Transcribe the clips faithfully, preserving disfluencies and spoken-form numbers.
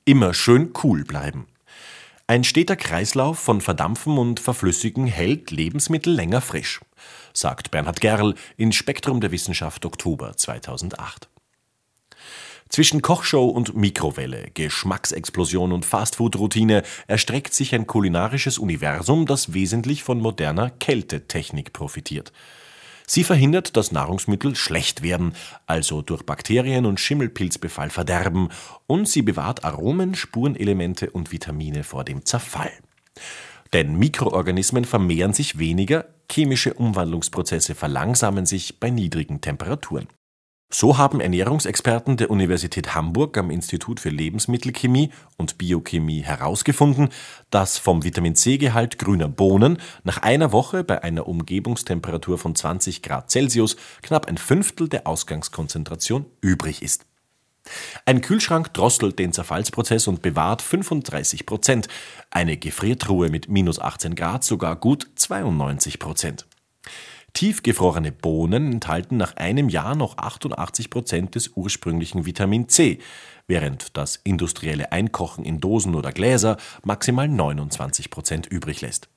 Immer schön cool bleiben. Ein steter Kreislauf von Verdampfen und Verflüssigen hält Lebensmittel länger frisch, sagt Bernhard Gerl in Spektrum der Wissenschaft Oktober zweitausendacht. Zwischen Kochshow und Mikrowelle, Geschmacksexplosion und Fastfood-Routine erstreckt sich ein kulinarisches Universum, das wesentlich von moderner Kältetechnik profitiert. Sie verhindert, dass Nahrungsmittel schlecht werden, also durch Bakterien- und Schimmelpilzbefall verderben, und sie bewahrt Aromen, Spurenelemente und Vitamine vor dem Zerfall. Denn Mikroorganismen vermehren sich weniger, chemische Umwandlungsprozesse verlangsamen sich bei niedrigen Temperaturen. So haben Ernährungsexperten der Universität Hamburg am Institut für Lebensmittelchemie und Biochemie herausgefunden, dass vom Vitamin-C-Gehalt grüner Bohnen nach einer Woche bei einer Umgebungstemperatur von zwanzig Grad Celsius knapp ein Fünftel der Ausgangskonzentration übrig ist. Ein Kühlschrank drosselt den Zerfallsprozess und bewahrt fünfunddreißig Prozent, eine Gefriertruhe mit minus achtzehn Grad sogar gut zweiundneunzig Prozent. Tiefgefrorene Bohnen enthalten nach einem Jahr noch achtundachtzig Prozent des ursprünglichen Vitamin C, während das industrielle Einkochen in Dosen oder Gläser maximal neunundzwanzig Prozent übrig lässt.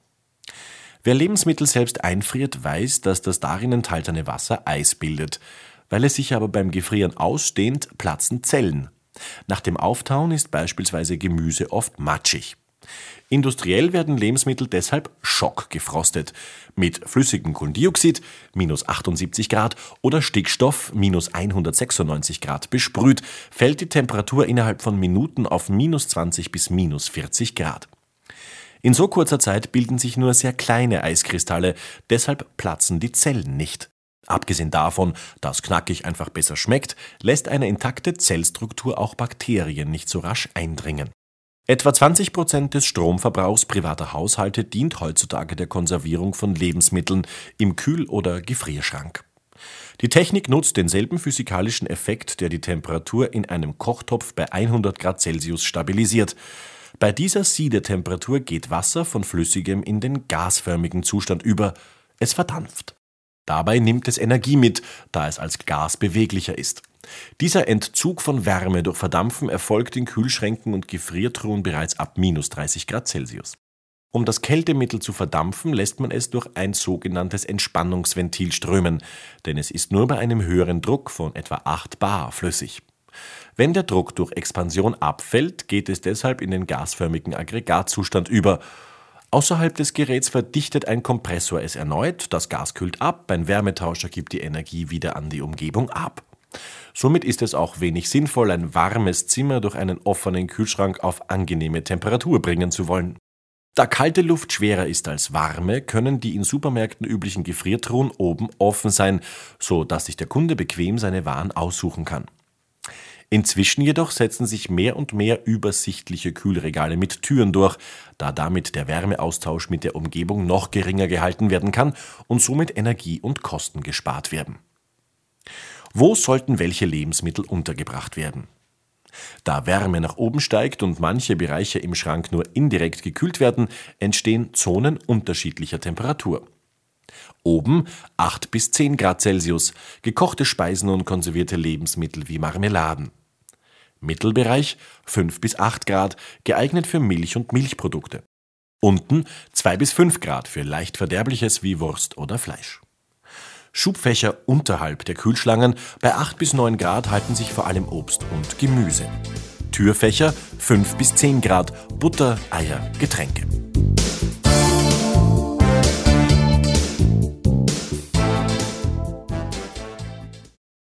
Wer Lebensmittel selbst einfriert, weiß, dass das darin enthaltene Wasser Eis bildet. Weil es sich aber beim Gefrieren ausdehnt, platzen Zellen. Nach dem Auftauen ist beispielsweise Gemüse oft matschig. Industriell werden Lebensmittel deshalb schockgefrostet, mit flüssigem Kohlendioxid, minus achtundsiebzig Grad, oder Stickstoff, minus hundertsechsundneunzig Grad besprüht, fällt die Temperatur innerhalb von Minuten auf minus zwanzig bis minus vierzig Grad. In so kurzer Zeit bilden sich nur sehr kleine Eiskristalle, deshalb platzen die Zellen nicht. Abgesehen davon, dass knackig einfach besser schmeckt, lässt eine intakte Zellstruktur auch Bakterien nicht so rasch eindringen. Etwa zwanzig Prozent des Stromverbrauchs privater Haushalte dient heutzutage der Konservierung von Lebensmitteln im Kühl- oder Gefrierschrank. Die Technik nutzt denselben physikalischen Effekt, der die Temperatur in einem Kochtopf bei hundert Grad Celsius stabilisiert. Bei dieser Siedetemperatur geht Wasser von flüssigem in den gasförmigen Zustand über. Es verdampft. Dabei nimmt es Energie mit, da es als Gas beweglicher ist. Dieser Entzug von Wärme durch Verdampfen erfolgt in Kühlschränken und Gefriertruhen bereits ab minus dreißig Grad Celsius. Um das Kältemittel zu verdampfen, lässt man es durch ein sogenanntes Entspannungsventil strömen, denn es ist nur bei einem höheren Druck von etwa acht bar flüssig. Wenn der Druck durch Expansion abfällt, geht es deshalb in den gasförmigen Aggregatzustand über. Außerhalb des Geräts verdichtet ein Kompressor es erneut, das Gas kühlt ab, ein Wärmetauscher gibt die Energie wieder an die Umgebung ab. Somit ist es auch wenig sinnvoll, ein warmes Zimmer durch einen offenen Kühlschrank auf angenehme Temperatur bringen zu wollen. Da kalte Luft schwerer ist als warme, können die in Supermärkten üblichen Gefriertruhen oben offen sein, so dass sich der Kunde bequem seine Waren aussuchen kann. Inzwischen jedoch setzen sich mehr und mehr übersichtliche Kühlregale mit Türen durch, da damit der Wärmeaustausch mit der Umgebung noch geringer gehalten werden kann und somit Energie und Kosten gespart werden. Wo sollten welche Lebensmittel untergebracht werden? Da Wärme nach oben steigt und manche Bereiche im Schrank nur indirekt gekühlt werden, entstehen Zonen unterschiedlicher Temperatur. Oben acht bis zehn Grad Celsius, gekochte Speisen und konservierte Lebensmittel wie Marmeladen. Mittelbereich fünf bis acht Grad, geeignet für Milch und Milchprodukte. Unten zwei bis fünf Grad für leicht Verderbliches wie Wurst oder Fleisch. Schubfächer unterhalb der Kühlschlangen, bei acht bis neun Grad halten sich vor allem Obst und Gemüse. Türfächer fünf bis zehn Grad, Butter, Eier, Getränke.